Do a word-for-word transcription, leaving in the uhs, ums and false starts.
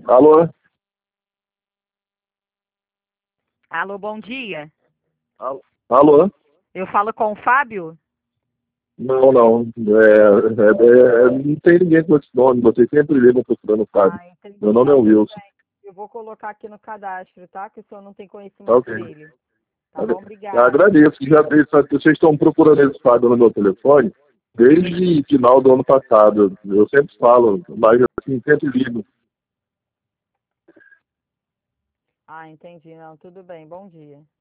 Alô? Alô, bom dia. Alô? Alô? Eu falo com o Fábio? Não, não. É, é, é, não tem ninguém com esse nome. Vocês sempre ligam procurando o Fábio. Ah, entendi. Meu nome é Não, tudo Wilson. bem. Eu vou colocar aqui no cadastro, tá? Que o senhor não tem Tá conhecimento ok. dele. Tá bom? Eu Obrigada. agradeço. Já, vocês estão procurando esse Fábio no meu telefone desde final do ano passado. Eu sempre falo, mas assim, sempre ligo. Ah, entendi. Não, tudo bem. Bom dia.